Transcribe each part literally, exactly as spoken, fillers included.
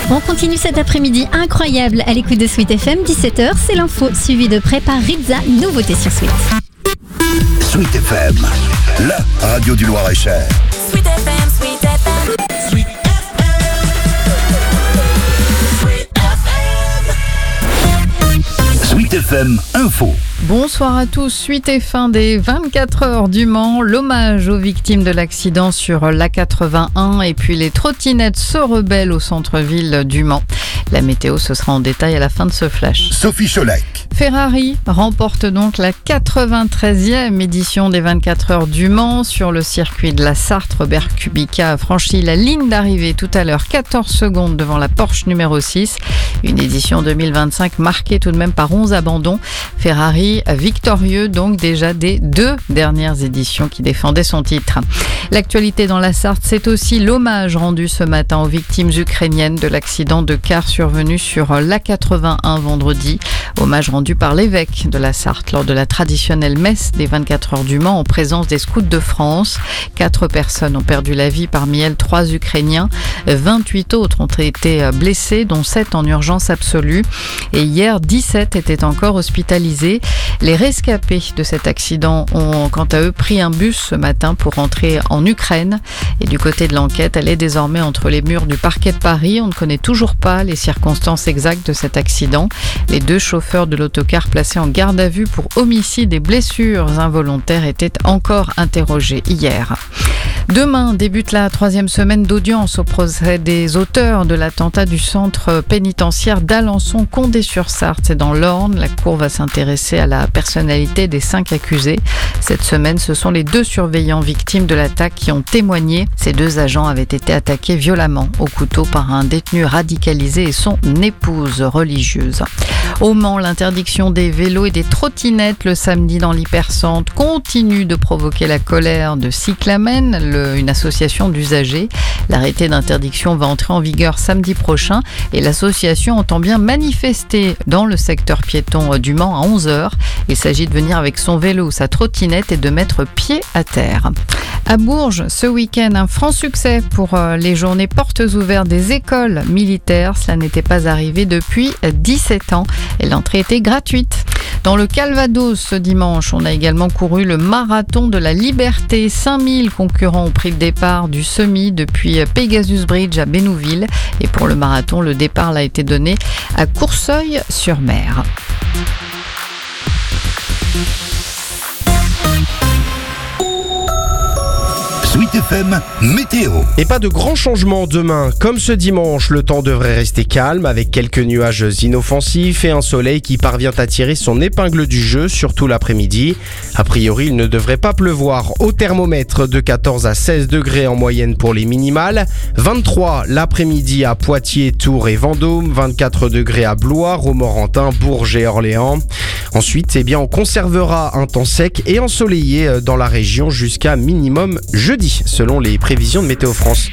On continue cet après-midi incroyable à l'écoute de Sweet F M, dix-sept heures, c'est l'info, suivi de près par Rizza, nouveauté sur Sweet. Sweet F M, la radio du Loir-et-Cher. Sweet F M, Sweet F M, Sweet F M, Sweet F M. Sweet F M Info. Bonsoir à tous, suite et fin des vingt-quatre heures du Mans, l'hommage aux victimes de l'accident sur l'A quatre-vingt-un et puis les trottinettes se rebellent au centre-ville du Mans. La météo, ce sera en détail à la fin de ce flash. Sophie Cholec. Ferrari remporte donc la quatre-vingt-treizième édition des vingt-quatre heures du Mans sur le circuit de la Sarthe. Robert Kubica a franchi la ligne d'arrivée tout à l'heure, quatorze secondes devant la Porsche numéro six. Une édition deux mille vingt-cinq marquée tout de même par onze abandons. Ferrari victorieux donc déjà des deux dernières éditions qui défendaient son titre. L'actualité dans la Sarthe, c'est aussi l'hommage rendu ce matin aux victimes ukrainiennes de l'accident de car survenu sur l'A quatre-vingt-un vendredi. Hommage rendu par l'évêque de la Sarthe lors de la traditionnelle messe des vingt-quatre heures du Mans en présence des scouts de France. Quatre personnes ont perdu la vie, parmi elles trois Ukrainiens. vingt-huit autres ont été blessés, dont sept en urgence absolue. Et hier, dix-sept étaient encore hospitalisés. Les rescapés de cet accident ont quant à eux pris un bus ce matin pour rentrer en Ukraine. Et du côté de l'enquête, elle est désormais entre les murs du parquet de Paris. On ne connaît toujours pas les circonstances exactes de cet accident. Les deux chauffeurs de l'autocar placés en garde à vue pour homicide et blessures involontaires étaient encore interrogés hier. Demain débute la troisième semaine d'audience au procès des auteurs de l'attentat du centre pénitentiaire d'Alençon-Condé-sur-Sarthe. C'est dans l'Orne. La cour va s'intéresser à la personnalité des cinq accusés. Cette semaine, ce sont les deux surveillants victimes de l'attaque qui ont témoigné. Ces deux agents avaient été attaqués violemment au couteau par un détenu radicalisé et son épouse religieuse. Au Mans, l'interdiction des vélos et des trottinettes le samedi dans l'hypercentre continue de provoquer la colère de Cyclamen, le, une association d'usagers. L'arrêté d'interdiction va entrer en vigueur samedi prochain et l'association entend bien manifester dans le secteur piéton du Mans à onze heures. Il s'agit de venir avec son vélo ou sa trottinette et de mettre pied à terre. À Bourges, ce week-end, un franc succès pour les journées portes ouvertes des écoles militaires. Cela n'était pas arrivé depuis dix-sept ans et l'entrée était gratuite. Dans le Calvados, ce dimanche, on a également couru le marathon de la Liberté. cinq mille concurrents ont pris le départ du semi depuis Pegasus Bridge à Bénouville. Et pour le marathon, le départ a été donné à Courceuil-sur-Mer. Sweet F M Météo. Et pas de grands changements demain. Comme ce dimanche, le temps devrait rester calme avec quelques nuages inoffensifs et un soleil qui parvient à tirer son épingle du jeu, surtout l'après-midi. A priori, il ne devrait pas pleuvoir. Au thermomètre, de quatorze à seize degrés en moyenne pour les minimales. vingt-trois l'après-midi à Poitiers, Tours et Vendôme. vingt-quatre degrés à Blois, Romorantin, Bourges et Orléans. Ensuite, eh bien, on conservera un temps sec et ensoleillé dans la région jusqu'à minimum jeudi, selon les prévisions de Météo France.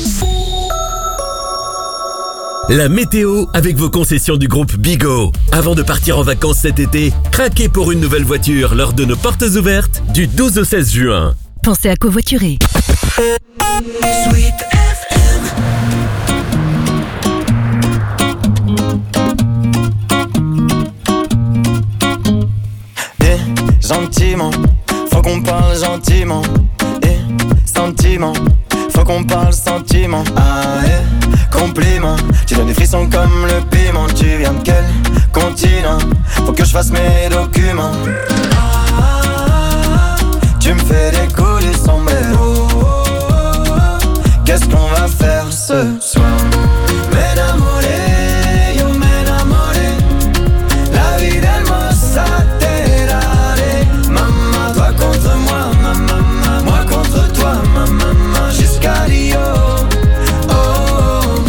La météo avec vos concessions du groupe Bigot. Avant de partir en vacances cet été, craquez pour une nouvelle voiture lors de nos portes ouvertes du douze au seize juin. Pensez à covoiturer. Sweet F M. Eh, gentiment, faut qu'on parle gentiment. Eh, sentiment, faut qu'on parle sentiment. Ah, eh, compliment, tu donnes des frissons comme le piment. Tu viens de quel continent? Faut que je fasse mes documents. Ah, tu me fais décoller sombrero. Qu'est-ce qu'on va faire ce soir? M'enamoré, yo m'enamoré. La vida hermosa te daré. Maman, toi contre moi, maman, moi contre toi, maman, jusqu'à Rio. Oh, oh.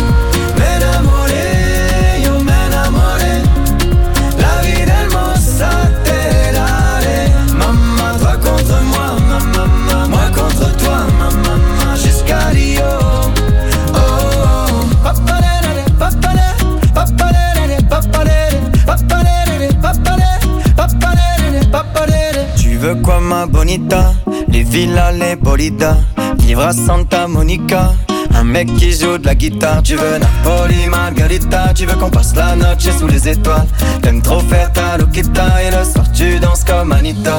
M'enamoré, yo m'enamoré. La vida hermosa te daré. Maman, toi contre moi, maman, moi contre toi, maman, jusqu'à Rio. Oh, oh. Papalere, papalere, papalere, papalere, papalere, papalere, papalere, papalere. Tu veux quoi ma bonita? Les villas, les bolidas, vivre à Santa Monica, Un mec qui joue de la guitare. Tu veux Napoli, Margarita. Tu veux qu'on passe la noche sous les étoiles. T'aimes trop faire ta loquita. Et le soir tu danses comme Anita.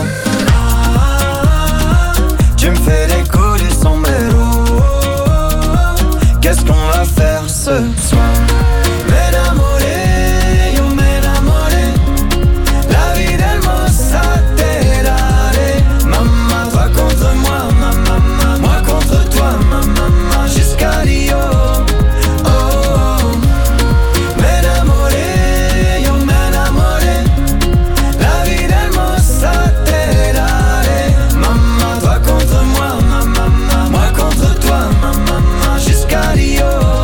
Tu me fais des coups du sombrero. Qu'est-ce qu'on va faire ce soir? M'enamoré, yo m'enamoré. La vida hermosa te daré. Maman, toi contre moi, maman, moi contre toi, maman, jusqu'à Rio. Oh, oh. M'enamoré, yo m'enamoré. La vida hermosa te daré. Maman, toi contre moi, maman, moi contre toi, maman, jusqu'à Rio.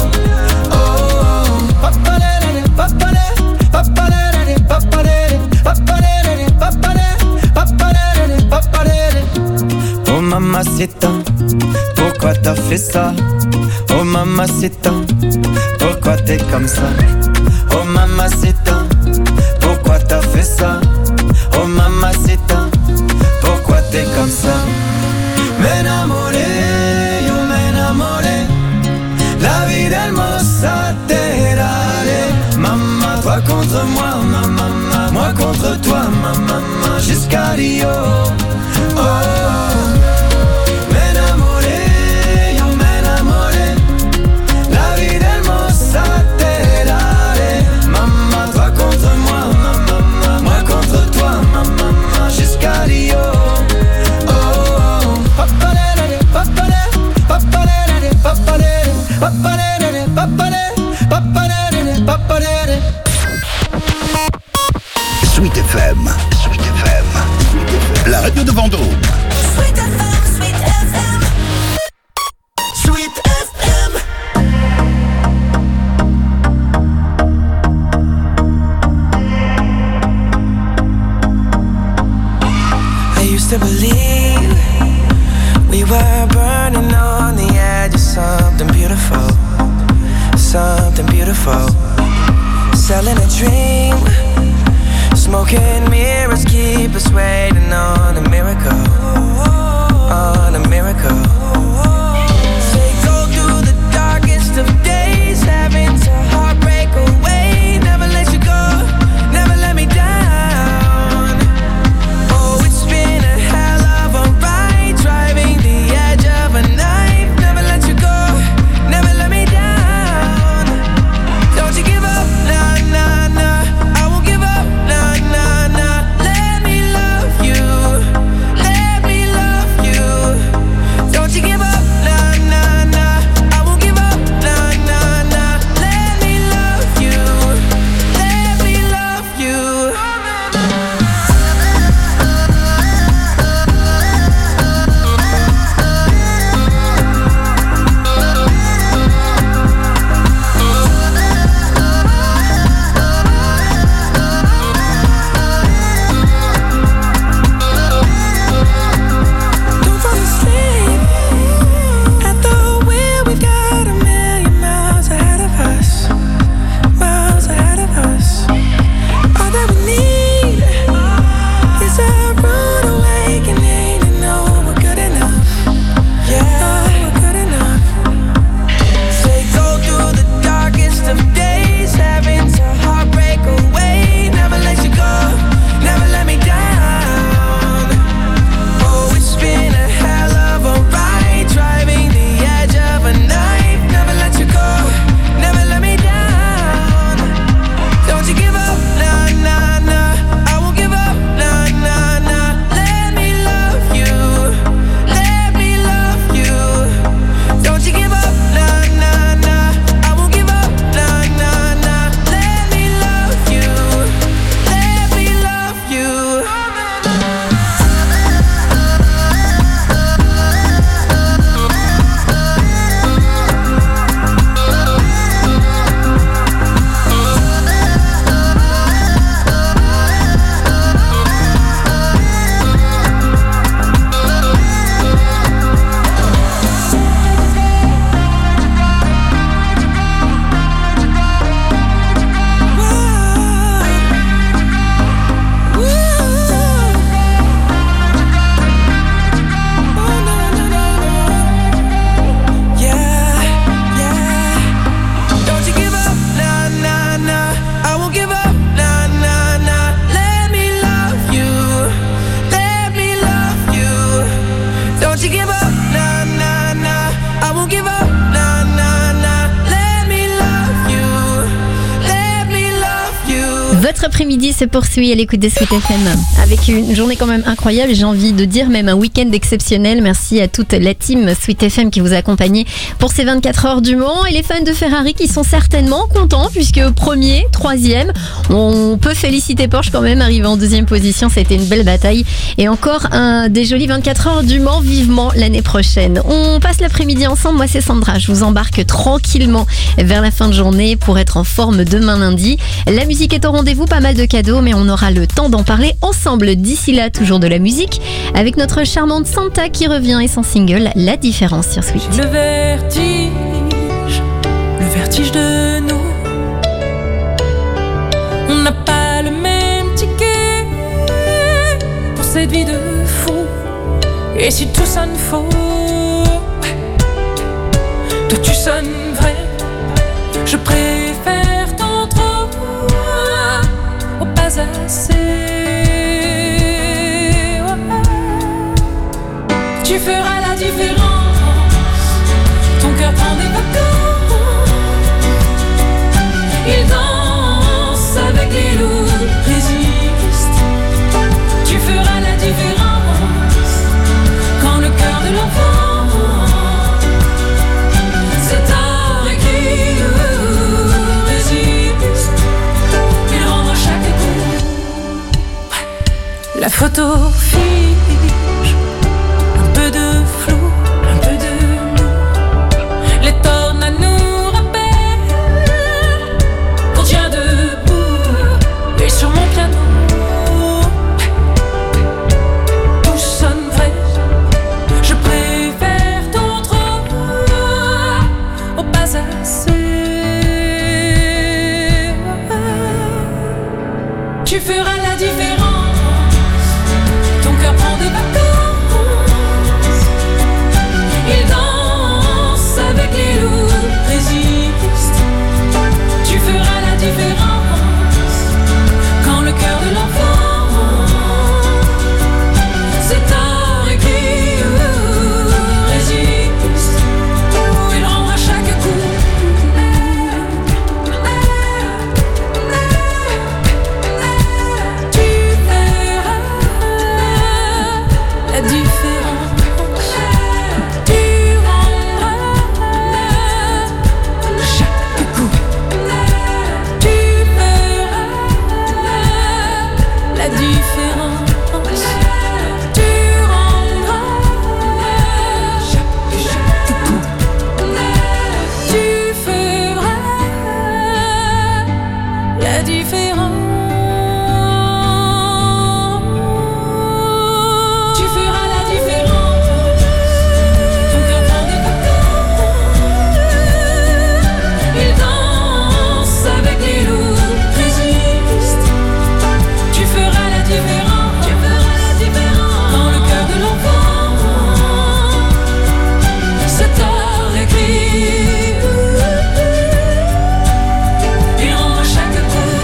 Oh mamacita, pourquoi t'as fait ça? Oh mamacita, pourquoi t'es comme ça? Oh mamacita, pourquoi t'as fait ça? Oh mamacita, pourquoi t'es comme ça? M'enamoré, yo m'enamoré. La vida hermosa te daré. Maman, toi contre moi, maman, moi contre toi, maman, jusqu'à Rio. Oh, m'enamoré, yo m'enamoré. La vida hermosa te daré. Maman, toi contre moi, maman, moi contre toi, maman, jusqu'à Rio. Oh, papalere, papalere, papalere, papalere, papalere, papalere, papalere, papalere. Sweet F M, Sweet F M, la radio de Vendôme. Sweet F M. Votre après-midi se poursuit à l'écoute des Sweet F M avec une journée quand même incroyable, j'ai envie de dire même un week-end exceptionnel. Merci à toute la team Sweet F M qui vous a accompagné pour ces vingt-quatre heures du Mans et les fans de Ferrari qui sont certainement contents puisque premier, troisième, on peut féliciter Porsche quand même, arrivé en deuxième position, c'était une belle bataille et encore un des jolis vingt-quatre heures du Mans, vivement l'année prochaine. On passe l'après-midi ensemble, moi c'est Sandra, je vous embarque tranquillement vers la fin de journée pour être en forme demain lundi. La musique est au rendez-vous, pas mal de cadeaux, mais on aura le temps d'en parler ensemble. D'ici là, toujours de la musique, avec notre charmante Santa qui revient et son single La Différence sur Sweet. Le vertige, le vertige de nous. On n'a pas le même ticket pour cette vie de fou. Et si tout sonne faux, toi tu sonnes vrai. Je préfère tant trop au pas assez. Tu feras la différence. Ton cœur prend des vacances. Il danse avec les loups, résiste. Tu feras la différence. Quand le cœur de l'enfant c'est tard écrit, résiste. Il rendra chaque coup. La photo fige, un peu de flou, un peu de nous. Les tornades nous rappellent qu'on tient debout. Et sur mon piano, tout sonne vrai. Je préfère tant trop au pas assez. Tu feras la différence. Ton cœur prend des vacances. Il danse avec les loups, résiste. Tu feras la différence. Quand le cœur de l'enfant c'est tard écrit, résiste. Il rendra chaque coup. Tu verras la différence. Tu rendras chaque coup. Tu verras la différence. Tu rendras chaque, chaque coup. Tu feras la différence. Tu feras la différence. Ton cœur prend des vacances. Il danse avec les loups, résiste. Tu feras la différence. Tu feras la différence. Dans le cœur de l'enfant c'est tard écrit. Il rendra chaque coup.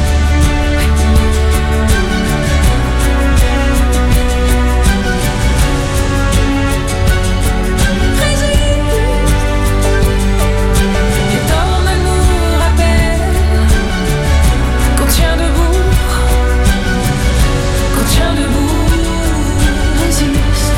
Les tornades nous rappellent qu'on tient debout, qu'on tient debout, résiste.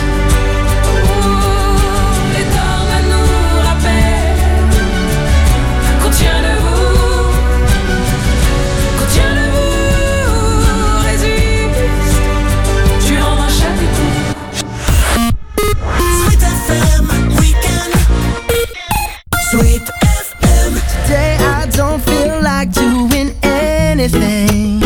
Les tornades nous rappellent qu'on tient debout, qu'on tient debout, résiste. Tu rendras chaque coup. Sweet F M Weekend. Sweet F M. Today I don't feel like doing anything.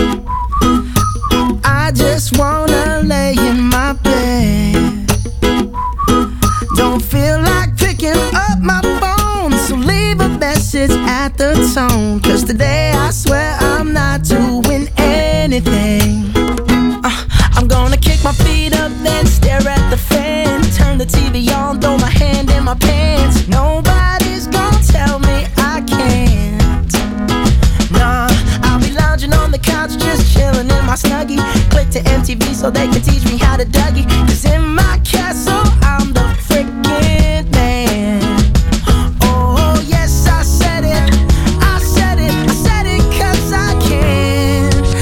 I just wanna lay in my bed. Don't feel like picking up my phone, so leave a message at the tone. Cause today I swear I'm not doing anything. Uh, I'm gonna kick my feet up, then stare at the fan. Turn the T V on, throw my hand in my pants. Nobody's gonna tell me I can't. Nah, I'll be lounging on the couch, just chilling in my Snuggie. Click to M T V so they can teach me how to Dougie. Cause in my castle, I'm the freaking man. Oh, yes, I said it. I said it. I said it cause I can.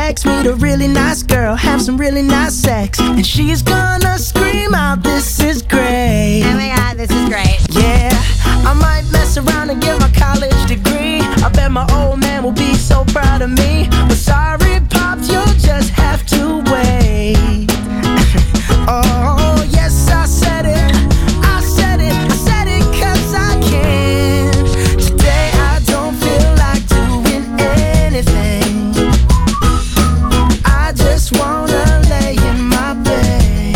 likes me, the really nice girl, have some really nice sex, and she's gonna scream out, this is great. Oh my god, this is great. Yeah, I might mess around and get my college degree. I bet my old man will be so proud of me. But sorry, Pops, you'll just have to wait. Oh, yes, I said it. I said it. I said it 'cause I can. Today I don't feel like doing anything. I just wanna lay in my bed.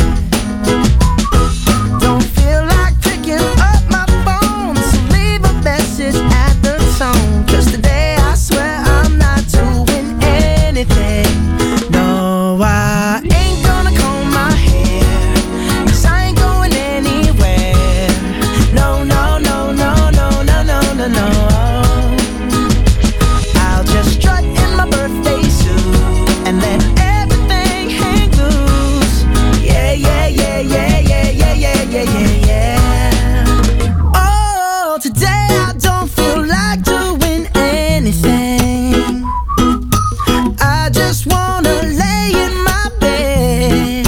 Don't feel like picking up my phone, so leave a message at the tone. 'Cause today I swear I'm not doing anything. No, I ain't gonna comb my hair, 'cause I ain't going anywhere. No, no, no, no, no, no, no, no, no. I'll just strut in my birthday suit and let everything hang loose. Yeah, yeah, yeah, yeah, yeah, yeah, yeah, yeah, yeah, yeah. Oh, today I don't feel like doing anything. I just wanna lay in my bed.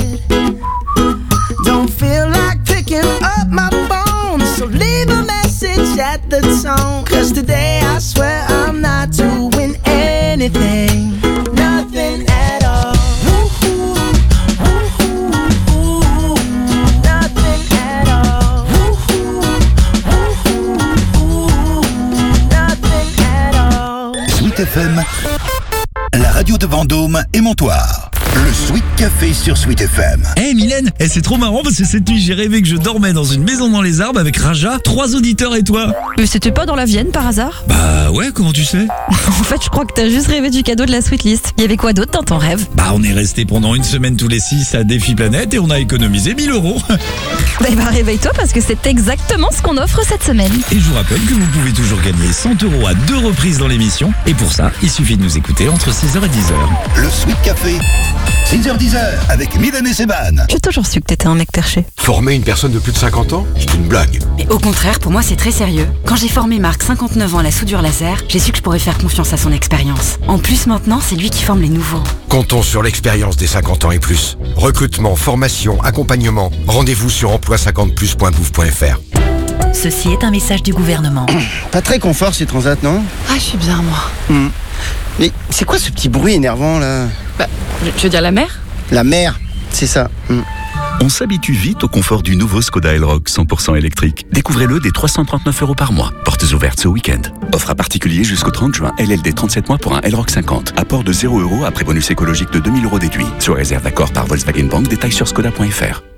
Don't feel like picking up my phone, so leave a message at the tone. 'Cause today I swear I'm not doing anything. Nothing at all. Woo-hoo, woo-hoo, woo-hoo. Nothing at all. Woo-hoo, woo-hoo, woo-hoo. Nothing at all. Sweet F M, la radio de Vendôme et Montoire. Le Sweet Café sur Sweet F M. Eh hey Mylène, eh, c'est trop marrant parce que cette nuit j'ai rêvé que je dormais dans une maison dans les arbres avec Raja, trois auditeurs et toi. Mais c'était pas dans la Vienne par hasard? Bah ouais, comment tu sais? En fait, je crois que t'as juste rêvé du cadeau de la Sweetlist. Il y avait quoi d'autre dans ton rêve? Bah on est resté pendant une semaine tous les six à Défi Planète et on a économisé mille euros. Bah, bah réveille-toi parce que c'est exactement ce qu'on offre cette semaine. Et je vous rappelle que vous pouvez toujours gagner cent euros à deux reprises dans l'émission. Et pour ça, il suffit de nous écouter entre six heures et dix heures. Le Sweet Café, six heures dix heures, avec Mylène et Seban. J'ai toujours su que t'étais un mec perché. Former une personne de plus de cinquante ans, c'est une blague. Mais au contraire, pour moi, c'est très sérieux. Quand j'ai formé Marc, cinquante-neuf ans, à la soudure laser, j'ai su que je pourrais faire confiance à son expérience. En plus, maintenant, c'est lui qui forme les nouveaux. Comptons sur l'expérience des cinquante ans et plus. Recrutement, formation, accompagnement. Rendez-vous sur emploi cinquante plus point gouv point f r. Ceci est un message du gouvernement. Pas très confort ces transats, non? Ah, je suis bien, moi. Hmm. Mais c'est quoi ce petit bruit énervant là? Bah, tu veux dire la mer? La mer, c'est ça. Hmm. On s'habitue vite au confort du nouveau Skoda Elroq cent pour cent électrique. Découvrez-le dès trois cent trente-neuf euros par mois. Portes ouvertes ce week-end. Offre à particulier jusqu'au trente juin. L L D trente-sept mois pour un Elroq cinquante. Apport de zéro euros après bonus écologique de deux mille euros déduit. Sur réserve d'accord par Volkswagen Bank. Détails sur skoda point f r.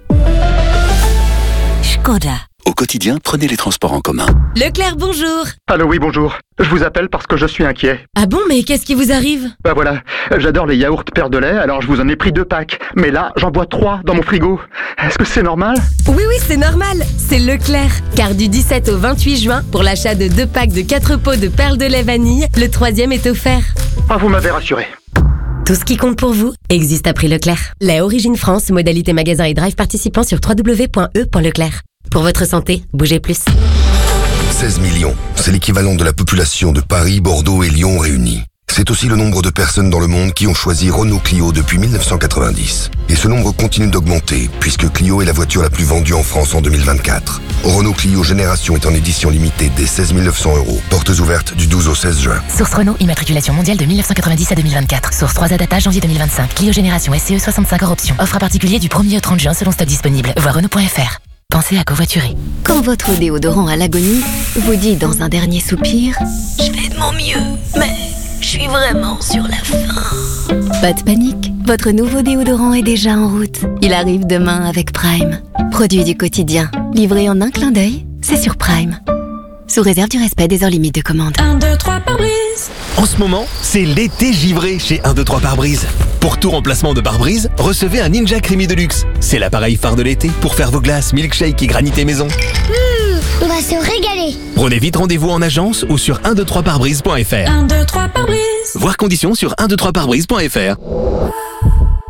Skoda. Au quotidien, prenez les transports en commun. Leclerc, bonjour. Allô, oui, bonjour. Je vous appelle parce que je suis inquiet. Ah bon, mais qu'est-ce qui vous arrive? Bah voilà, j'adore les yaourts Père de lait, alors je vous en ai pris deux packs. Mais là, j'en bois trois dans mon frigo. Est-ce que c'est normal? Oui, oui, c'est normal. C'est Leclerc. Car du dix-sept au vingt-huit juin, pour l'achat de deux packs de quatre pots de perles de lait vanille, le troisième est offert. Ah, vous m'avez rassuré. Tout ce qui compte pour vous existe à prix Leclerc. Lait Origine France, modalité magasin et drive participant sur w w w point e point leclerc. Pour votre santé, bougez plus. seize millions, c'est l'équivalent de la population de Paris, Bordeaux et Lyon réunis. C'est aussi le nombre de personnes dans le monde qui ont choisi Renault Clio depuis mille neuf cent quatre-vingt-dix. Et ce nombre continue d'augmenter, puisque Clio est la voiture la plus vendue en France en deux mille vingt-quatre. Renault Clio Génération est en édition limitée dès seize mille neuf cents euros. Portes ouvertes du douze au seize juin. Source Renault, immatriculation mondiale de mille neuf cent quatre-vingt-dix à deux mille vingt-quatre. Source trois A data janvier deux mille vingt-cinq. Clio Génération S C E soixante-cinq hors option. Offre à particulier du premier au trente juin selon stock disponible. Voir Renault point f r. Pensez à covoiturer. Quand votre déodorant à l'agonie vous dit dans un dernier soupir « Je fais de mon mieux, mais je suis vraiment sur la fin ». Pas de panique, votre nouveau déodorant est déjà en route. Il arrive demain avec Prime. Produit du quotidien, livré en un clin d'œil, c'est sur Prime. Sous réserve du respect des heures limites de commande. un, deux, trois pare-brise. En ce moment, c'est l'été givré chez un, deux, trois pare-brise. Pour tout remplacement de pare-brise, recevez un Ninja Creamy Deluxe. C'est l'appareil phare de l'été pour faire vos glaces, milkshake et granité maison. Mmh, on va se régaler. Prenez vite rendez-vous en agence ou sur un deux trois pare-brise point f r. un, deux, trois pare-brise. Voir conditions sur un deux trois pare-brise point f r.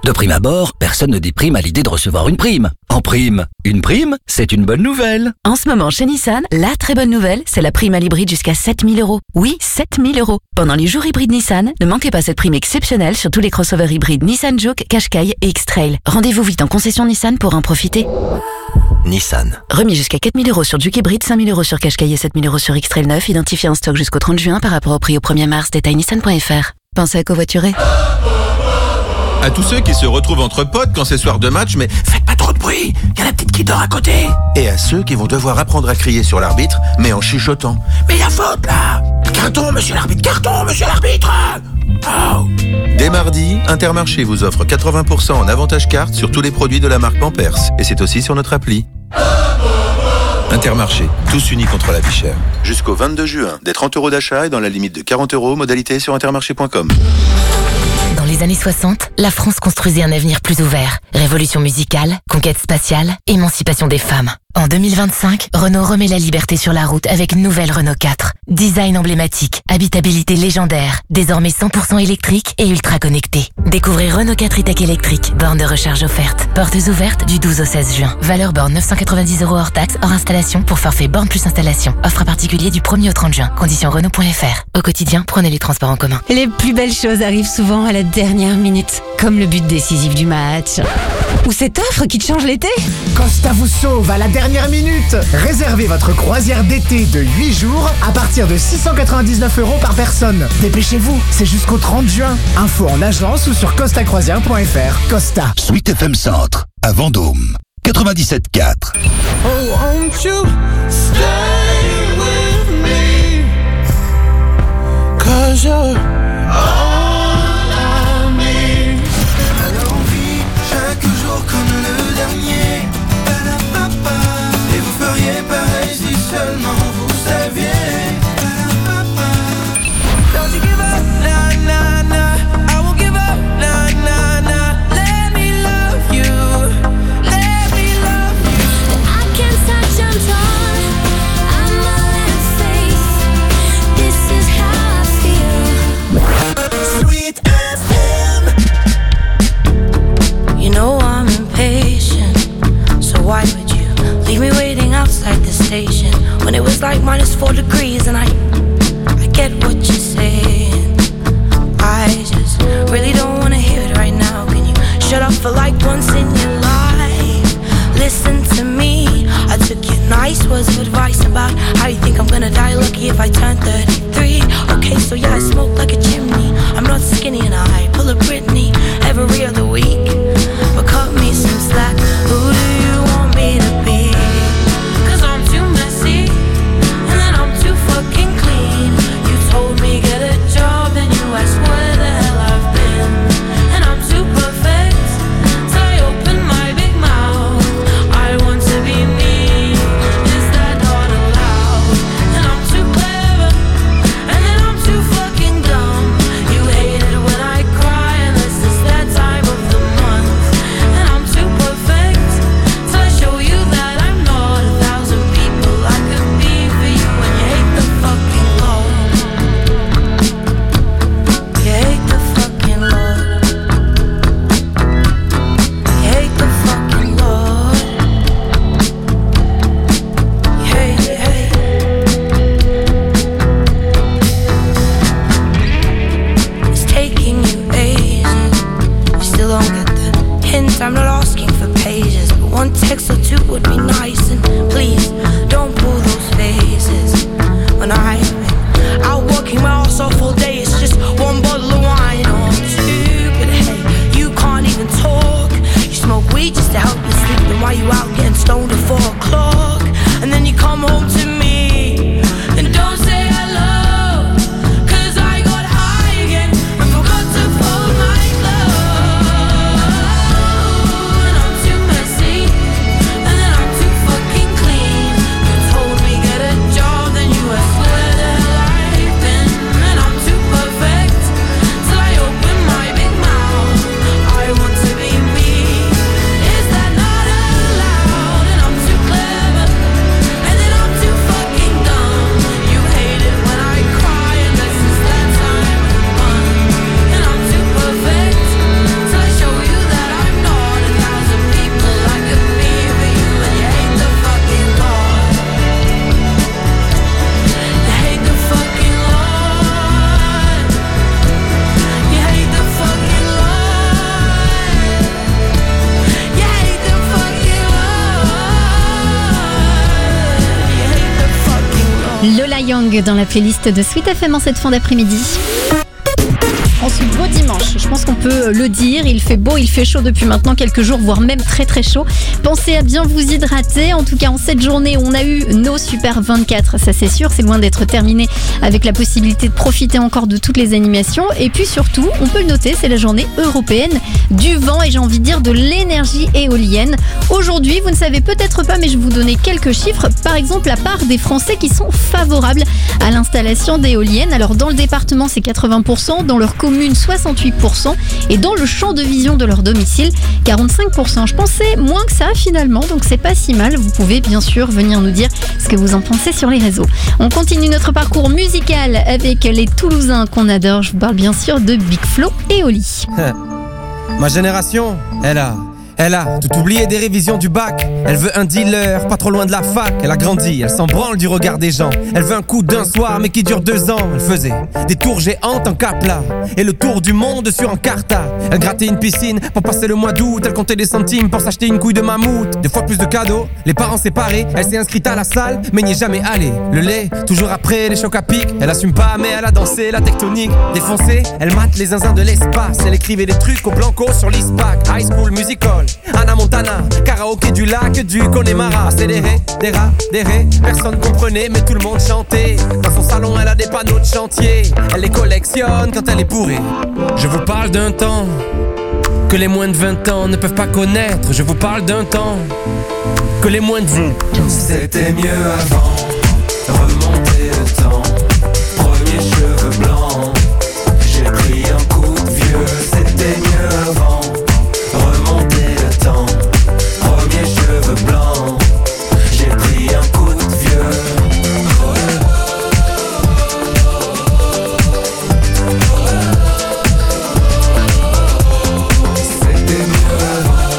De prime abord, personne ne dit prime à l'idée de recevoir une prime. En prime, une prime, c'est une bonne nouvelle. En ce moment, chez Nissan, la très bonne nouvelle, c'est la prime à l'hybride jusqu'à sept mille euros. Oui, sept mille euros. Pendant les jours hybrides Nissan, ne manquez pas cette prime exceptionnelle sur tous les crossovers hybrides Nissan Juke, Qashqai et X-Trail. Rendez-vous vite en concession Nissan pour en profiter. Nissan. Remis jusqu'à quatre mille euros sur Juke hybride, cinq mille euros sur Qashqai et sept mille euros sur X-Trail neuf, identifié en stock jusqu'au trente juin par rapport au prix au premier mars. Détail nissan point f r. Pensez à covoiturer. À tous ceux qui se retrouvent entre potes quand c'est soir de match, mais faites pas trop de bruit, y a la petite qui dort à côté. Et à ceux qui vont devoir apprendre à crier sur l'arbitre, mais en chuchotant. Mais y a faute là. Carton, monsieur l'arbitre, carton, monsieur l'arbitre. Oh. Dès mardi, Intermarché vous offre quatre-vingts pour cent en avantage carte sur tous les produits de la marque Pampers. Et c'est aussi sur notre appli. Intermarché, tous unis contre la vie chère. Jusqu'au vingt-deux juin, des trente euros d'achat et dans la limite de quarante euros, modalité sur intermarché point com. Dans les années soixante, la France construisait un avenir plus ouvert. Révolution musicale, conquête spatiale, émancipation des femmes. En deux mille vingt-cinq, Renault remet la liberté sur la route avec une nouvelle Renault quatre. Design emblématique, habitabilité légendaire, désormais cent pour cent électrique et ultra connecté. Découvrez Renault quatre e-Tech électrique, borne de recharge offerte. Portes ouvertes du douze au seize juin. Valeur borne neuf cent quatre-vingt-dix euros hors taxe, hors installation pour forfait borne plus installation. Offre à particulier du premier au trente juin. Conditions Renault point f r. Au quotidien, prenez les transports en commun. Les plus belles choses arrivent souvent à la dernière minute, comme le but décisif du match. Ou cette offre qui te change l'été. Costa vous sauve à la dernière minute. Réservez votre croisière d'été de huit jours à partir de six cent quatre-vingt-dix-neuf euros par personne. Dépêchez-vous, c'est jusqu'au trente juin. Info en agence ou sur costa croisière point f r. Costa. Sweet F M Centre, à Vendôme, quatre-vingt-dix-sept quatre. Oh, won't you stay with me? 'Cause you're all I need. Alors on vit chaque jour comme le dernier. Ba-da-ba-ba. Et vous feriez pareil si seulement vous saviez. Ba-da-ba-ba. Don't you give up, nah, nah, nah. I won't give up, nah, nah, nah. Let me love you. Let me love you. I can't touch, I'm torn. I'm all in a face. This is how I feel. Sweet F M. You know I'm impatient, so why would you leave me waiting outside the station when it was like minus four degrees? And I, I get what you're saying. I just really don't wanna hear it right now. Can you shut up for like once in your life? Listen to me. I took your nice words of advice about how you think I'm gonna die lucky if I turn thirty-three. Okay, so yeah, I smoke like a chimney. I'm not skinny and I pull a Britney every other week. But cut me some slack. Who do you want me to be? 'Cause I'm too messy and then I'm too fucking clean. You told me get a job, then you asked where the hell I've been. And I'm too perfect, so I open my big mouth. I want to be me. Is that not allowed? And I'm too clever, and then I'm too fucking dumb. You hate it when I cry, unless it's that time of the month. And I'm too perfect, so I show you that I'm not a thousand people I could be for you. And you hate the fucking Lord. You hate the fucking Lord. You hate the fucking Lord. You hate, you hate. It's taking you ages. You still don't get the hint. I'm not asking for pages, but one text or two would be nice. And please don't pull those faces when I'm out working my ass off all day. It's just one bottle of wine or two, but hey, you can't even talk. You smoke weed just to help you sleep. Then why you out getting stoned at four o'clock? And then you come home to me and don't say hello, 'cause I got high again and forgot to fold my clothes. And I'm too messy, and then I'm too fucking clean. You told me get a job, then you asked where the hell I've been. And I'm too perfect, so I open my big mouth. I want to be me. Is that not allowed? Young dans la playlist de Sweet F M en cette fin d'après-midi. En ce beau dimanche, je pense qu'on peut le dire, il fait beau, il fait chaud depuis maintenant quelques jours, voire même très très chaud. Pensez à bien vous hydrater, en tout cas en cette journée on a eu nos Super vingt-quatre, ça c'est sûr, c'est loin d'être terminé avec la possibilité de profiter encore de toutes les animations. Et puis surtout, on peut le noter, c'est la journée européenne du vent et j'ai envie de dire de l'énergie éolienne. Aujourd'hui, vous ne savez peut-être pas, mais je vais vous donner quelques chiffres. Par exemple, la part des Français qui sont favorables à l'installation d'éoliennes. Alors dans le département, c'est quatre-vingts pour cent, dans leur commune soixante-huit pour cent et dans le champ de vision de leur domicile quarante-cinq pour cent. Je pensais moins que ça finalement, donc c'est pas si mal. Vous pouvez bien sûr venir nous dire ce que vous en pensez sur les réseaux. On continue notre parcours musical avec les Toulousains qu'on adore. Je vous parle bien sûr de Big Flo et Oli. Ma génération, elle a Elle a tout oublié des révisions du bac. Elle veut un dealer, pas trop loin de la fac. Elle a grandi, elle s'en branle du regard des gens. Elle veut un coup d'un soir, mais qui dure deux ans. Elle faisait des tours géantes en Capla et le tour du monde sur Encarta. Elle grattait une piscine pour passer le mois d'août. Elle comptait des centimes pour s'acheter une couille de mammouth. Deux fois plus de cadeaux, les parents séparés. Elle s'est inscrite à la salle, mais n'y est jamais allée. Le lait, toujours après les chocs à pic. Elle assume pas, mais elle a dansé la tectonique. Défoncée, elle mate les zinzins de l'espace. Elle écrivait des trucs au blanco sur l'ISPAC. High School Musical, Anna Montana, karaoké du lac du Connemara. C'est des ré, des rats, des ré. Personne comprenait mais tout le monde chantait. Dans son salon elle a des panneaux de chantier. Elle les collectionne quand elle est bourrée. Je vous parle d'un temps que les moins de vingt ans ne peuvent pas connaître. Je vous parle d'un temps que les moins de vingt. C'était mieux avant. Remonter le temps. Premier cheveux blancs. J'ai pris un coup de vieux. C'était mieux avant. Remonter le temps. Premier cheveux blancs. J'ai pris un coup de vieux. C'était mieux avant.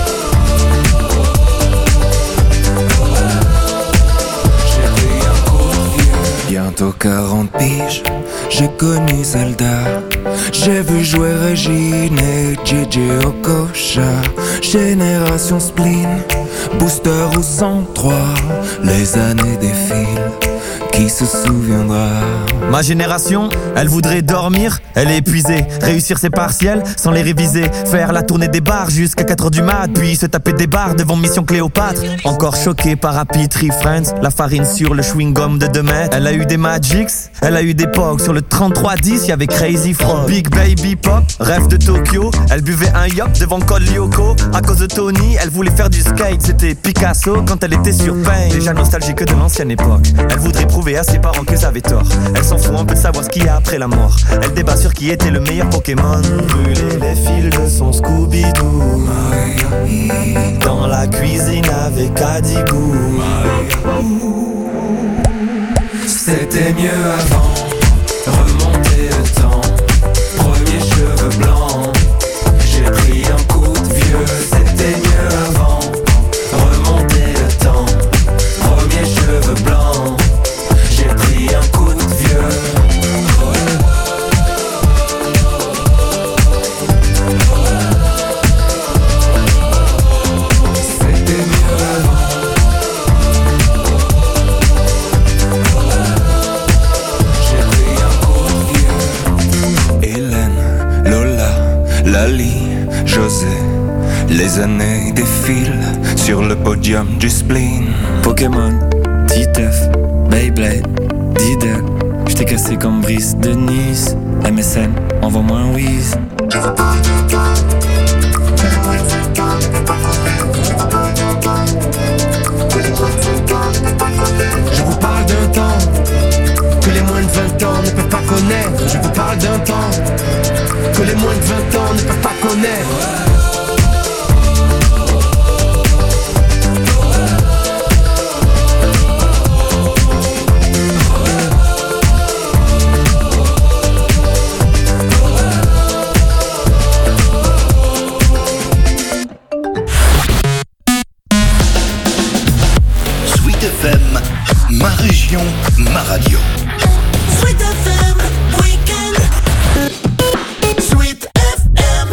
J'ai pris un coup de vieux. Bientôt quarante piges, j'ai connu Zelda. J'ai vu jouer Régine et J J Okocha. Génération spleen, booster ou cent trois. Les années défilent, qui se souviendra? Ma génération, elle voudrait dormir, elle est épuisée. Réussir ses partiels sans les réviser. Faire la tournée des bars jusqu'à quatre heures du mat. Puis se taper des bars devant Mission Cléopâtre. Encore choquée par Happy Tree Friends. La farine sur le chewing-gum de deux mètres. Elle a eu des Magics, elle a eu des Pogs. Sur le trente-trois dix, y'avait Crazy Frog. Big Baby Pop, rêve de Tokyo. Elle buvait un yop devant Col Lyoko. À cause de Tony, elle voulait faire du skate. C'était Picasso quand elle était sur Pain. Déjà nostalgique de l'ancienne époque. Elle voudrait prouver à ses parents qu'ils avaient tort. Elle s'en fout un peu de savoir ce qu'il y a après la mort. Elle débat sur qui était le meilleur Pokémon. Brûler les fils de son Scooby-Doo. Dans la cuisine avec Adibou. C'était mieux avant. Remonter le temps. Premier cheveux blancs. J'ai pris un coup de vieux. C'était mieux avant. Remonter le temps. Premier cheveux blancs. J'ai pris un coup de vieux. C'était mieux avant. J'ai pris un coup de vieux. Hélène, Lola, Lali, José. Les années défilent sur le podium du spleen. Pokémon, Titeuf, Beyblade, Diddle. J't'ai cassé comme Brice de Nice. M S N, envoie-moi un whiz. Je vous parle d'un temps que les moins de vingt ans ne peuvent pas connaître. Je vous parle d'un temps que les moins de vingt ans ne peuvent pas connaître. Ma région, ma radio. Sweet F M, weekend. Sweet F M.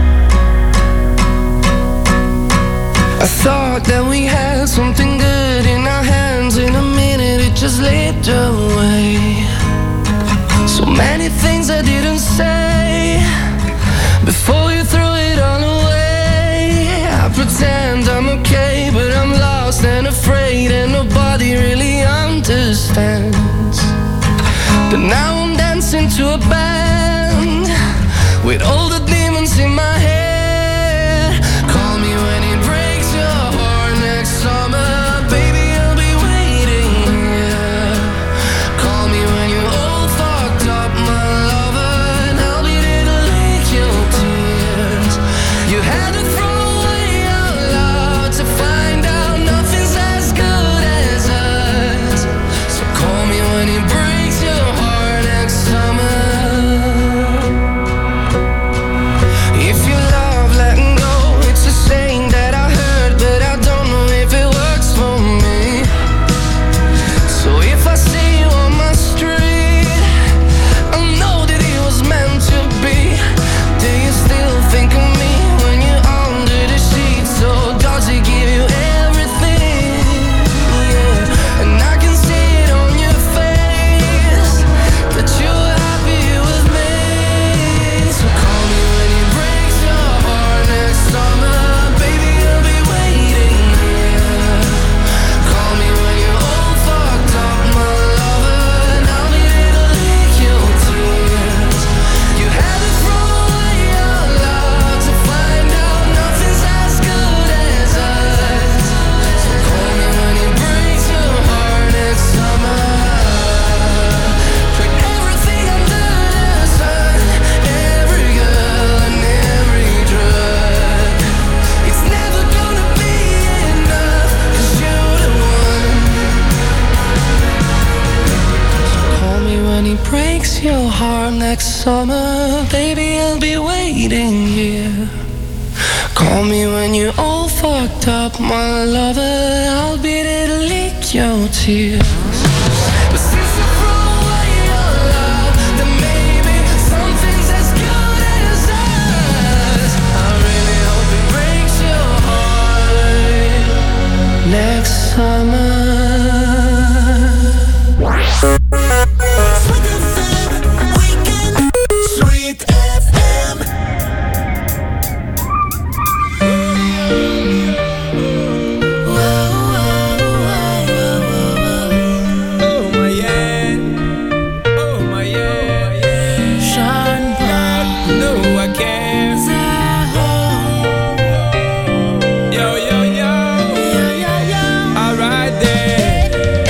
I thought that we had something good in our hands. In a minute it just slipped away. But now I'm dancing to a band with all the demons in my head. Call me when it breaks your heart next summer, baby, I'll be waiting here. Call me when you're all fucked up, my lover, and I'll be there to lick your tears. You had to throw away our love to find out nothing's as good as us. So call me when it breaks your heart next summer. If you love letting go, it's a saying that I heard, but I don't know if it works for me. So if I see you on my street, I know that it was meant to be. Do you still think of me when you're under the sheets? Or does it give you everything? Yeah, and I can see it on your face that you're happy with me. So call me when it breaks your heart next summer, baby, I'll be waiting here. Call me when you're all fucked up, my lover, and I'll be there to lick your tears. You had to throw away your love to find out nothing's as good as us. So call me when it breaks your heart next summer. Tried everything under the sun, every girl and every drug. It's never gonna be enough, 'cause you're the one. Call me when he breaks your heart next summer, baby, I'll be waiting here. Call me when you're all fucked up, my lover, I'll be there to lick your tears. But since I throw away your love, then maybe something's as good as us. I really hope it breaks your heart next summer. Sweet F M. Oh my yeah, oh my yeah, Sean Paul, no I can't. Yo yo yo, alright then.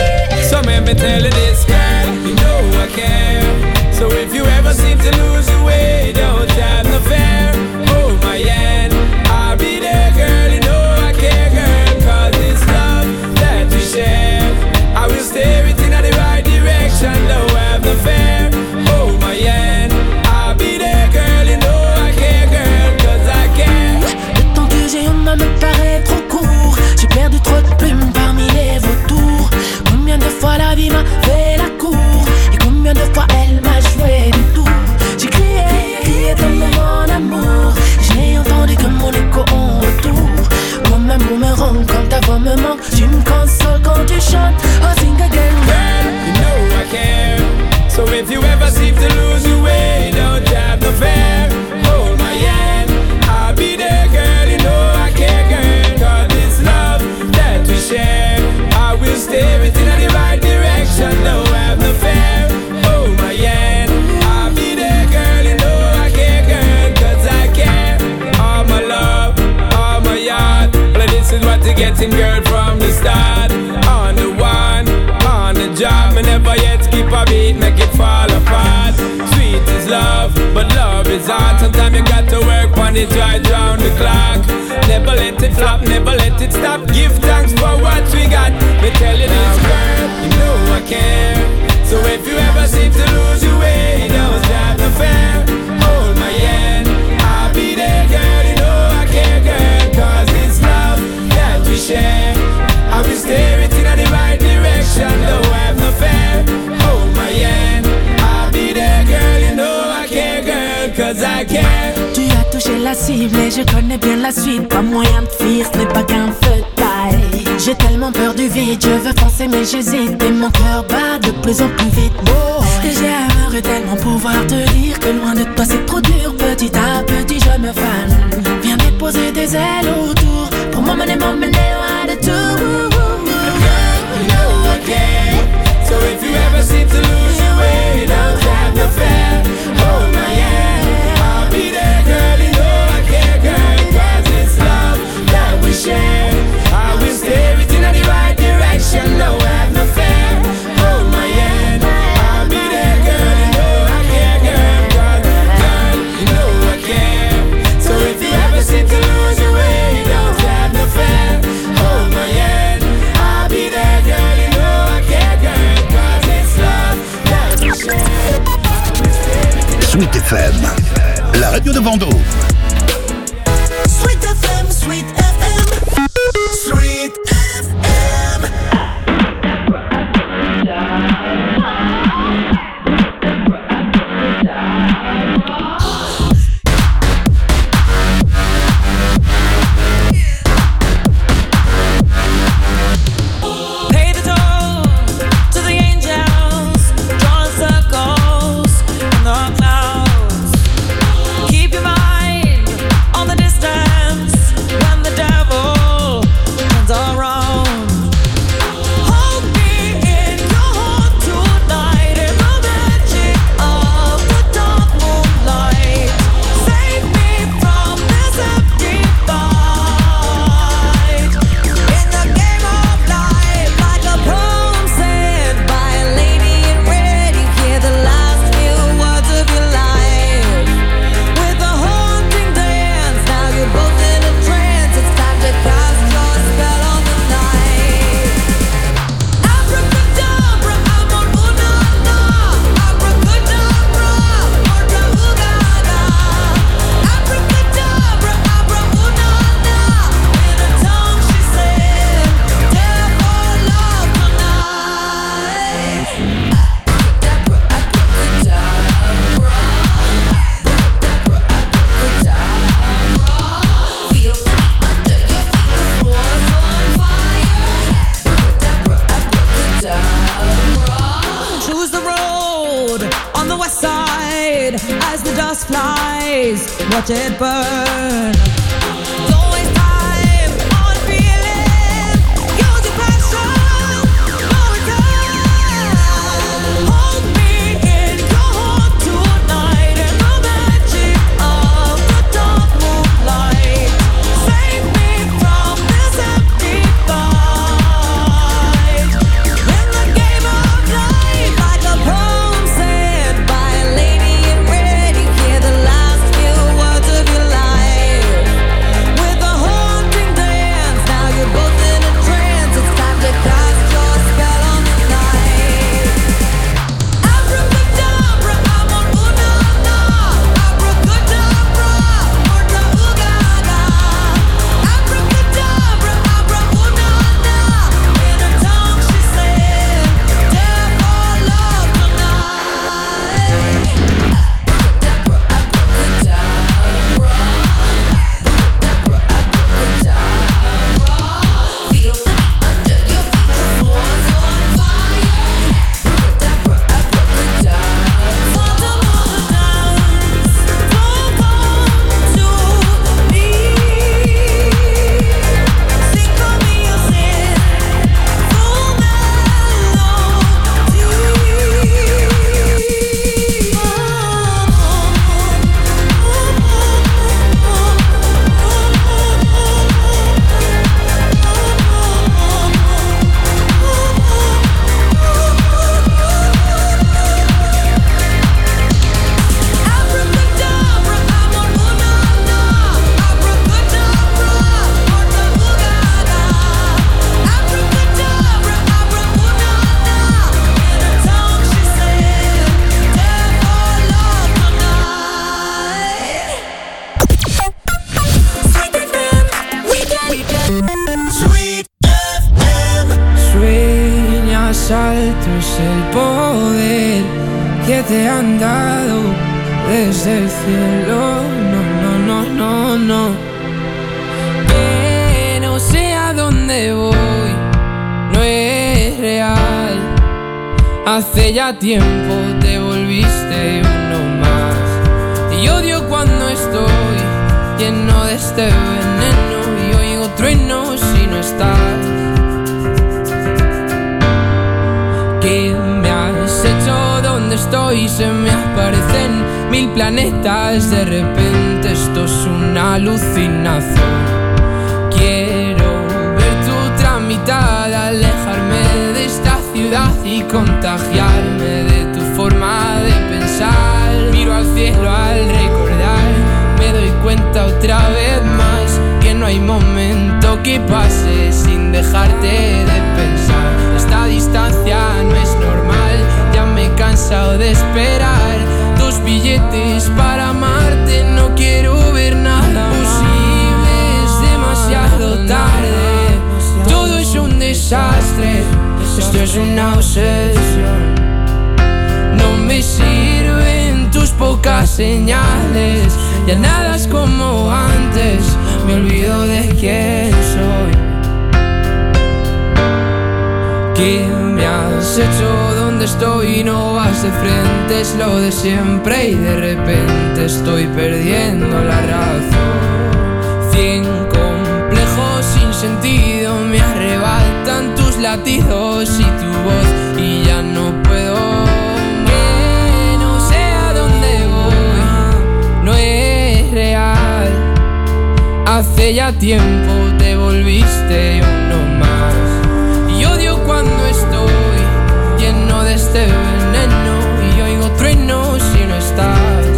So let me tell you this, girl, you know I care. So if you ever seem to lose your way, don't have no fear. Oh my yeah, I'll be there, girl, you know I care, girl. 'Cause this love that we share, I will steer it in the right direction, don't have no fear. Oh my yeah, I'll be there, girl, you know I care, girl, 'cause I care. Le temps que j'ai en main me paraît trop court. J'ai perdu trop de plumes parmi les vautours. Combien de fois la vie m'a fait la cour, et combien de fois elle m'a joué du tour. J'ai crié, crié tellement mon amour, j'ai entendu que mon écho en retour. Comme un boomerang quand ta voix me manque, tu me consoles quand tu chantes. Oh sing again, Girl, you know I care. So if you ever seem to lose your way, don't have no fear. Hold my hand, I'll be there, girl, you know I care, girl. 'Cause this love that we share, I will steer it in the right direction, don't have no fear. Hold my hand, I'll be there, girl, you know I care, girl, 'cause I care. All my love, all my yard, well this is what you're getting, girl, from the start. On the one, on the job, me never yet skip a beat, make it fall apart. Sweet is love, but love is hard. Sometimes you got to work on it right round the clock. Never let it flop, never let it stop. Give thanks for what we got. Me tell you this, girl, you know I care. So if you ever seem to lose your way, don't have no fear. Hold my hand, I'll be there, girl, you know I care, girl. 'Cause it's love that we share, I will steer it in the right direction, don't have no fear. Hold my hand, I'll be there, girl, you know I care, girl, 'cause I care. tu as touché la cible et je connais bien la suite. Pas moyen de fuir, ce n'est pas qu'un feu de paille. J'ai tellement peur du vide, je veux foncer mais j'hésite. Et mon cœur bat de plus en plus vite. Oh. Et j'aimerais tellement pouvoir te dire que loin de toi c'est trop dur. Petit à petit je me fane. Viens déposer des ailes autour pour m'emmener, m'emmener loin de tout. Girl, you know I care. So if you ever seem to lose your way, F M, la radio de Vendôme. Sweet F M, Sweet F M, Sweet F M. Pay the toll to the angels, drawing circles in the clouds. Keep your mind on the distance when the devil comes around. Hold me in your heart tonight in the magic of the dark moonlight. Save me from this empty fight. In the game of life, like a poem said by a lady in red, you hear the last few words of your life. With a haunting dance, now you're both in a trance. It's time to cast your spell on the night. Abracadabra, amor, una, na. Abracadabra, orca, ugaga. Abracadabra, abra, una, na. In a tongue she said, "Death or love tonight." Abracadabra, abracadabra. Abracadabra, abracadabra. Feel free under your feet, the floor's on fire. Abracadabra, abracadabra. Choose the road on the west side as the dust flies. Watch it burn. Don't waste time on feeling. Use your passion. No return. Hold me in your heart tonight in the magic of the dark moonlight. Save me from this empty fight. In the game of life, like a poem said by a lady in red, you hear the last few words of your life. With a haunting dance, now you're both in a trance. It's time to cast your spell on the night. Abracadabra, amor, una, na. Abracadabra, orca, ugaga. Abracadabra, abra, una, na. In a tongue she said, "Death or love tonight." Abracadabra, abracadabra. Abracadabra, abracadabra. Feel free under your feet, the floor's on fire. Abracadabra, abracadabra. Father, mother, dance. Don't come to me. Sing for me your sin. Full Abracadabra, amor, una, na. Abracadabra, orca, ugaga. Abracadabra, abra, una, na. In a tongue she said, "Death or love tonight." Sweet F M, weekend. Sweet F M. Sueñas alto es el poder que te han dado desde el cielo. No, no, no, no, no. Que no sé a dónde voy, no es real. Hace ya tiempo te volviste uno más. Y odio cuando estoy lleno de este veneno y oigo truenos si no estás. ¿Qué me has hecho? ¿Dónde estoy? Se me aparecen mil planetas. De repente esto es una alucinación. Quiero ver tu tramitada, alejarme de esta ciudad y contagiarme de tu forma de pensar. Miro al cielo al recordar, me doy cuenta otra vez más que no hay momento que pase sin dejarte de pensar. Esta distancia no es normal, ya me he cansado de esperar tus billetes para obsesión. No me sirven tus pocas señales, ya nada es como antes, me olvido de quién soy. ¿Qué me has hecho? ¿Dónde estoy? No vas de frente, es lo de siempre y de repente estoy perdiendo la razón. Cien complejos sin sentido me arrebatan tus latidos y tu voz y ya no puedo. Que no sé a dónde voy, no es real. Hace ya tiempo te volviste uno más. Y odio cuando estoy lleno de este veneno y oigo truenos si no estás.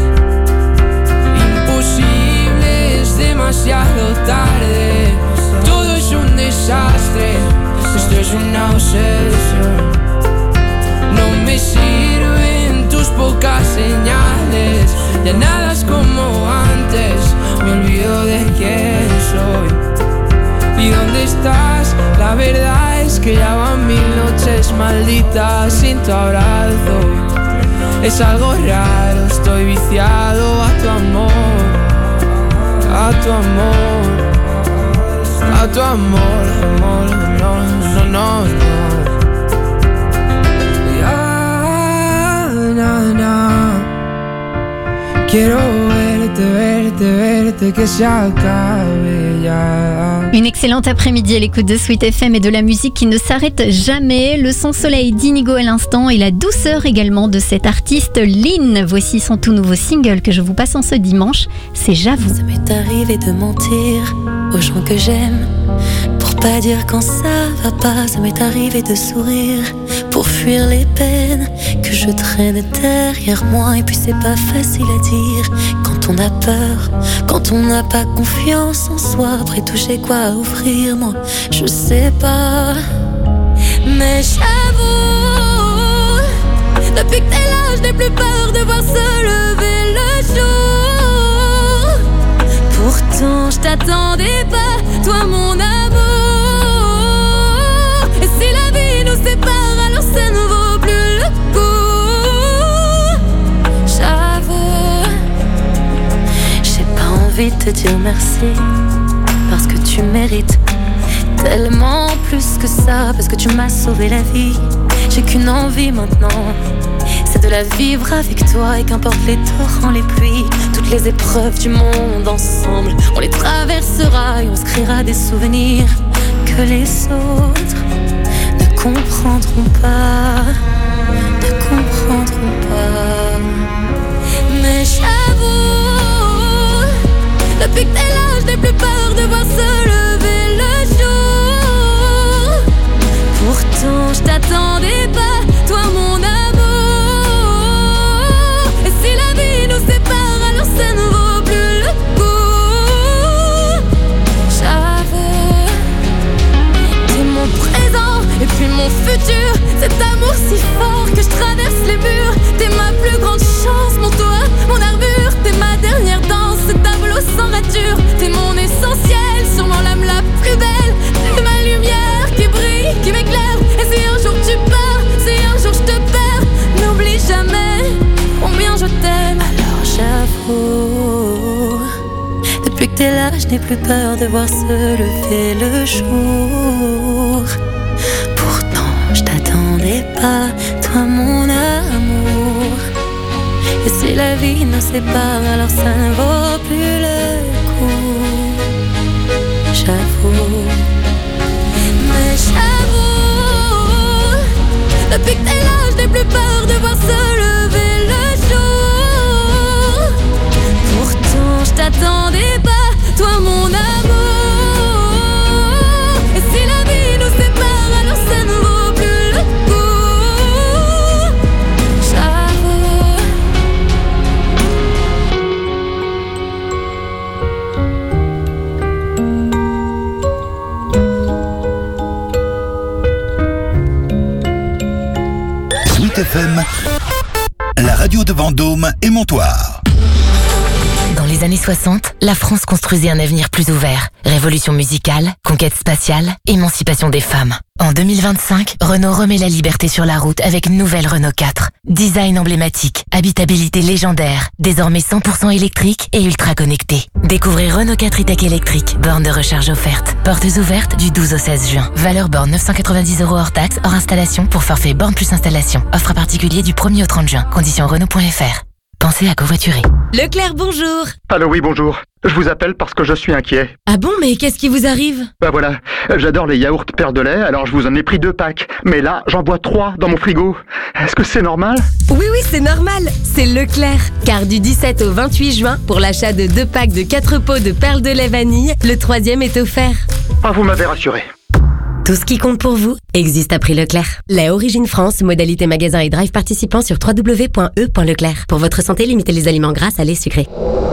Imposible, es demasiado tarde, todo es un desastre, esto es una obsesión. No me sirven tus pocas señales, ya nada es como antes, me olvido de quién soy. ¿Y dónde estás? La verdad es que ya van mil noches malditas sin tu abrazo. Es algo raro, estoy viciado a tu amor, a tu amor, a tu amor, amor, no, no, no, no. Ya, na, na. Quiero verte, verte, verte, que se acabe ya. Une excellente après-midi à l'écoute de Sweet F M et de la musique qui ne s'arrête jamais. Le son soleil d'Inigo à l'instant et la douceur également de cet artiste Lynn. Voici son tout nouveau single que je vous passe en ce dimanche, c'est J'avoue. Ça m'est arrivé de mentir aux gens que j'aime pour pas dire quand ça va pas. Ça m'est arrivé de sourire pour fuir les peines que je traîne derrière moi. Et puis c'est pas facile à dire quand on a peur, quand on n'a pas confiance en soi. Après tout j'ai quoi à offrir, moi je sais pas. Mais j'avoue, depuis que t'es là je n'ai plus peur de voir se lever le jour. Pourtant je t'attendais pas, toi mon amour. Et si la vie nous sépare, alors ça ne vaut plus le coup. J'avoue, j'ai pas envie de te dire merci, parce que tu mérites tellement plus que ça. Parce que tu m'as sauvé la vie. J'ai qu'une envie maintenant, c'est de la vivre avec toi. Et qu'importe les torrents, les pluies, toutes les épreuves du monde ensemble, on les traversera et on se créera des souvenirs que les autres ne comprendront pas, ne comprendront pas. Mais j'avoue, depuis que t'es là, je n'ai plus peur de voir se lever le jour. Pourtant je t'attendais pas, toi mon amour. Et si la vie nous sépare, alors ça ne vaut plus le coup. J'avoue, t'es mon présent et puis mon futur. Cet amour si fort que je traverse les murs. T'es ma plus grande chance, mon toit, mon armure. T'es ma dernière danse, ce tableau sans rature. T'es mon essentiel, sûrement l'âme la plus belle. T'es ma lumière qui brille, qui m'éclaire. Et si un jour tu pars, si un jour je te perds, n'oublie jamais combien je t'aime. Alors j'avoue, depuis que t'es là, je n'ai plus peur de voir se lever le jour. Pourtant je t'attendais pas, toi mon amour. Et si la vie nous sépare, alors ça ne vaut plus le coup. J'avoue, mais j'avoue, depuis que t'es là, je n'ai plus peur de voir se lever le jour. Pourtant je t'attendais pas, toi mon amour. Et si la vie nous sépare, alors ça ne vaut plus le coup. J'avoue. Sweet F M, la radio de Vendôme et Montoire. Dans les années soixante, la France construisait un avenir plus ouvert. Révolution musicale, conquête spatiale, émancipation des femmes. En deux mille vingt-cinq, Renault remet la liberté sur la route avec une nouvelle Renault quatre. Design emblématique, habitabilité légendaire, désormais cent pour cent électrique et ultra connecté. Découvrez Renault quatre e-tech électrique, borne de recharge offerte. Portes ouvertes du douze au seize juin. Valeur borne neuf cent quatre-vingt-dix euros hors taxe, hors installation pour forfait borne plus installation. Offre à particulier du premier au trente juin. Conditions Renault point F R. Pensez à covoiturer. Leclerc, bonjour. Allô, oui, bonjour. Je vous appelle parce que je suis inquiet. Ah bon, mais qu'est-ce qui vous arrive? Bah voilà, j'adore les yaourts Père de lait, alors je vous en ai pris deux packs. Mais là, j'en bois trois dans mon frigo. Est-ce que c'est normal? Oui, oui, c'est normal. C'est Leclerc. Car du dix-sept au vingt-huit juin, pour l'achat de deux packs de quatre pots de perles de lait vanille, le troisième est offert. Ah, vous m'avez rassuré. Tout ce qui compte pour vous existe à prix Leclerc. Lait Origine France, modalité magasin et drive participant sur w w w point e point leclerc. Pour votre santé, limitez les aliments gras, salés, sucrés.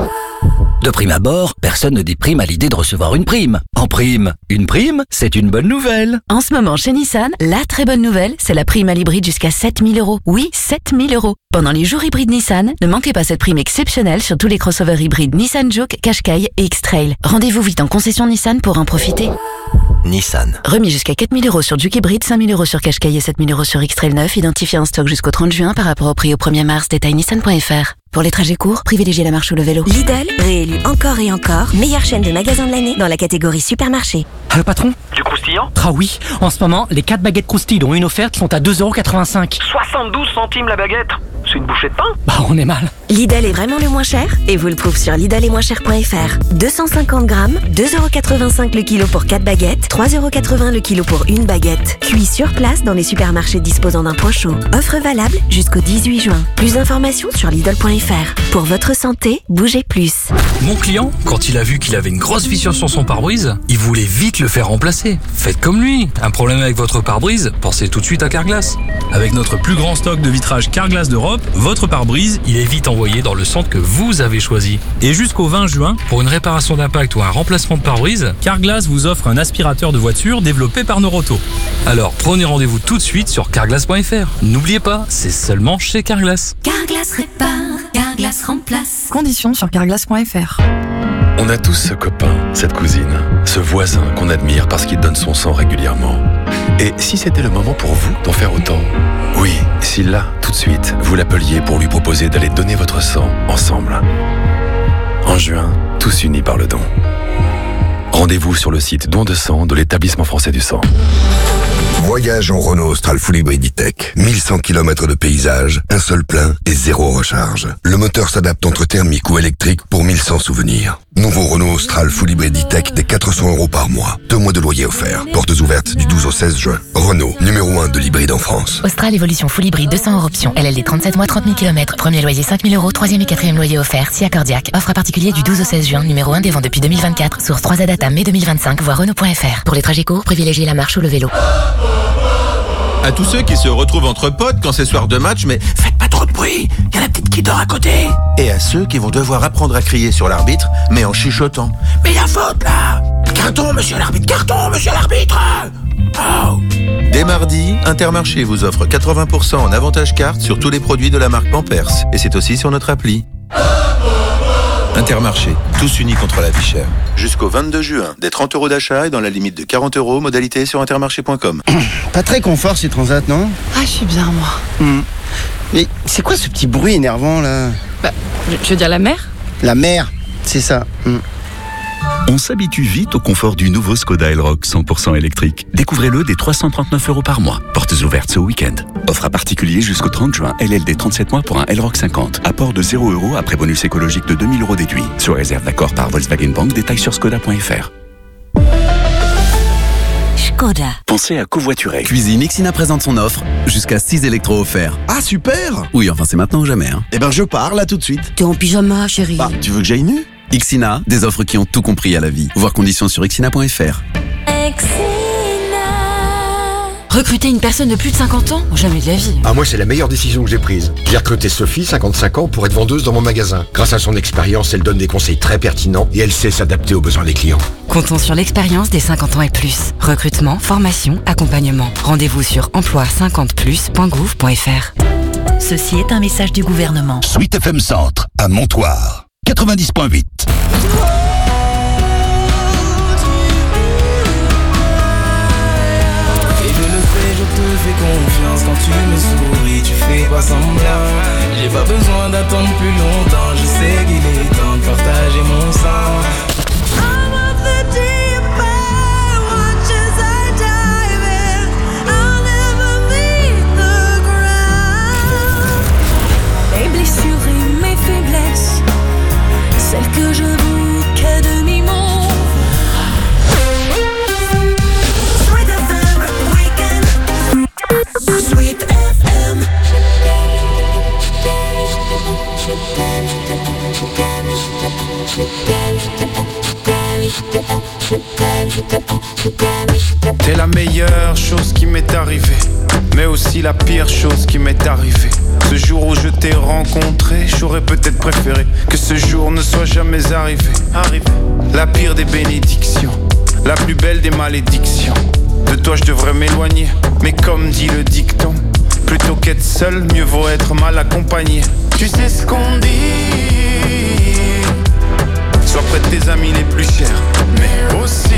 De prime abord, personne ne déprime à l'idée de recevoir une prime. En prime, une prime, c'est une bonne nouvelle. En ce moment, chez Nissan, la très bonne nouvelle, c'est la prime à l'hybride jusqu'à sept mille euros. Oui, sept mille euros. Pendant les jours hybrides Nissan, ne manquez pas cette prime exceptionnelle sur tous les crossovers hybrides Nissan Juke, Qashqai et X-Trail. Rendez-vous vite en concession Nissan pour en profiter. Nissan. Remis jusqu'à quatre mille euros sur Juke hybride, cinq mille euros sur Qashqai et sept mille euros sur X-Trail neuf, identifié en stock jusqu'au trente juin par rapport au prix au premier mars, détail nissan point F R. Pour les trajets courts, privilégiez la marche ou le vélo. Lidl, réélu encore et encore, meilleure chaîne de magasins de l'année dans la catégorie supermarché. Ah, le patron? Du croustillant? Ah oui, en ce moment, les quatre baguettes croustilles dont une offerte sont à deux euros quatre-vingt-cinq. soixante-douze centimes la baguette? C'est une bouchée de pain? Bah, on est mal. Lidl est vraiment le moins cher et vous le trouvez sur lidl et moins cher point F R. deux cent cinquante grammes, deux euros quatre-vingt-cinq le kilo pour quatre baguettes, trois euros quatre-vingts le kilo pour une baguette. Cuit sur place dans les supermarchés disposant d'un point chaud. Offre valable jusqu'au dix-huit juin. Plus d'informations sur lidl point F R. Pour votre santé, bougez plus. Mon client, quand il a vu qu'il avait une grosse fissure sur son pare-brise, il voulait vite le faire remplacer. Faites comme lui. Un problème avec votre pare-brise? Pensez tout de suite à Carglass. Avec notre plus grand stock de vitrage Carglass d'Europe, votre pare-brise, il est vite envoyé dans le centre que vous avez choisi. Et jusqu'au vingt juin, pour une réparation d'impact ou un remplacement de pare-brise, Carglass vous offre un aspirateur de voiture développé par Noroto. Alors prenez rendez-vous tout de suite sur carglass point F R. N'oubliez pas, c'est seulement chez Carglass. Carglass répare, Carglass remplace. Conditions sur carglass point F R. On a tous ce copain, cette cousine, ce voisin qu'on admire parce qu'il donne son sang régulièrement. Et si c'était le moment pour vous d'en faire autant? Oui, si là, tout de suite, vous l'appeliez pour lui proposer d'aller donner votre sang ensemble. En juin, tous unis par le don. Rendez-vous sur le site don de sang de l'Établissement français du sang. Voyage en Renault Austral Full Hybrid E-Tech. mille cent kilomètres de paysage, un seul plein et zéro recharge. Le moteur s'adapte entre thermique ou électrique pour mille cent souvenirs. Nouveau Renault Austral Full Hybrid E-Tech des quatre cents euros par mois. Deux mois de loyer offert. Portes ouvertes du douze au seize juin. Renault, numéro un de l'hybride en France. Austral Evolution Full Hybrid deux cents hors option. L L D trente-sept mois, trente mille kilomètres. Premier loyer cinq mille euros. Troisième et quatrième loyer offert. Si accordiaque. Offre à particulier du douze au seize juin. Numéro un des ventes depuis deux mille vingt-quatre. Source trois A Data mai deux mille vingt-cinq. Voir Renault point F R. Pour les trajets courts, privilégiez la marche ou le vélo. À tous ceux qui se retrouvent entre potes quand c'est soir de match, mais faites pas trop de bruit, y a la petite qui dort à côté. Et à ceux qui vont devoir apprendre à crier sur l'arbitre, mais en chuchotant. Mais y a faute là! Carton, monsieur l'arbitre, carton, monsieur l'arbitre! Oh. Dès mardi, Intermarché vous offre quatre-vingts pour cent en avantage carte sur tous les produits de la marque Pampers. Et c'est aussi sur notre appli. Intermarché, tous unis contre la vie chère. Jusqu'au vingt-deux juin, des trente euros d'achat et dans la limite de quarante euros, modalité sur intermarché point com. Pas très confort ces transats, non? Ah, je suis bien, moi. Mmh. Mais c'est quoi ce petit bruit énervant, là? Bah, je veux dire la mer? La mer, c'est ça. Mmh. On s'habitue vite au confort du nouveau Skoda Elroq cent pour cent électrique. Découvrez-le dès trois cent trente-neuf euros par mois. Portes ouvertes ce week-end. Offre à particulier jusqu'au trente juin. L L D trente-sept mois pour un Elroq cinquante. Apport de zéro euros après bonus écologique de deux mille euros déduit. Sur réserve d'accord par Volkswagen Bank. Détails sur skoda point F R. Skoda. Pensez à covoiturer. Cuisine Ixina présente son offre. Jusqu'à six électros offerts. Ah, super! Oui, enfin c'est maintenant ou jamais. Hein. Eh ben je pars là tout de suite. T'es en pyjama, chérie. Bah, tu veux que j'aille nu? Ixina, des offres qui ont tout compris à la vie. Voir conditions sur ixina point F R. Recruter une personne de plus de cinquante ans? Jamais de la vie. Ah, moi, c'est la meilleure décision que j'ai prise. J'ai recruté Sophie, cinquante-cinq ans, pour être vendeuse dans mon magasin. Grâce à son expérience, elle donne des conseils très pertinents et elle sait s'adapter aux besoins des clients. Comptons sur l'expérience des cinquante ans et plus. Recrutement, formation, accompagnement. Rendez-vous sur emploi cinquante plus point gouv point F R. Ceci est un message du gouvernement. Sweet F M Centre, à Montoire. quatre-vingt-dix point huit. fais confiance quand tu me souris, tu fais pas semblant. J'ai pas besoin d'attendre plus longtemps, je sais qu'il est temps de partager mon sang. Mes blessures et mes faiblesses, celles que je vous qu'à demi-mot. Sweet F M Weekend. Sweet F M. T'es la meilleure chose qui m'est arrivée, mais aussi la pire chose qui m'est arrivée. Ce jour où je t'ai rencontré, j'aurais peut-être préféré que ce jour ne soit jamais arrivé. Arrivé. La pire des bénédictions, la plus belle des malédictions. De toi je devrais m'éloigner, mais comme dit le dicton, plutôt qu'être seul, mieux vaut être mal accompagné. Tu sais ce qu'on dit, sois près de tes amis les plus chers, mais aussi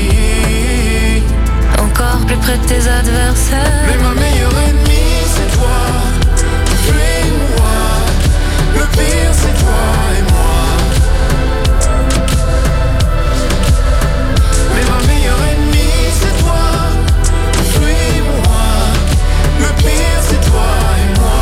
encore plus près de tes adversaires. Mais ma meilleure ennemie c'est toi. Tu es moi, le pire c'est toi et moi. Mais ma meilleure ennemie c'est toi. Tu es moi, le pire c'est toi et moi.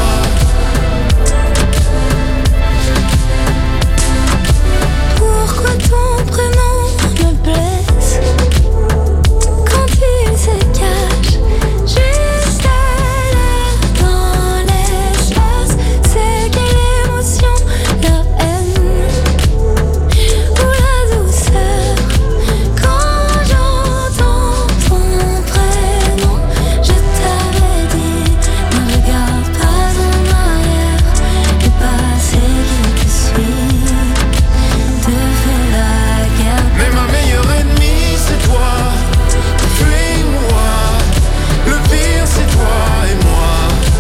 Pourquoi ton prénom me blesse quand il se cache juste à l'air dans l'espace? C'est quelle émotion, la haine ou la douceur? Quand j'entends ton prénom, je t'avais dit, ne regarde pas en arrière, le passé qui te suit te fait la guerre. Mais ma meilleure ennemie c'est toi. Tu es moi, le pire c'est toi et moi.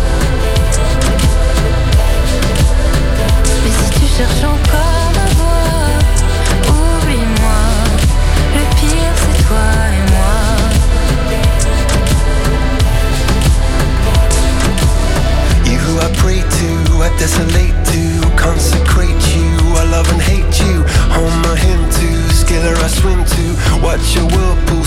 Mais si tu cherches encore ma voix, oublie-moi, le pire c'est toi et moi. You who I pray to, I desolate to, consecrate you, I love and hate you. Home I hymn to, skiller I swim to, watch your whirlpool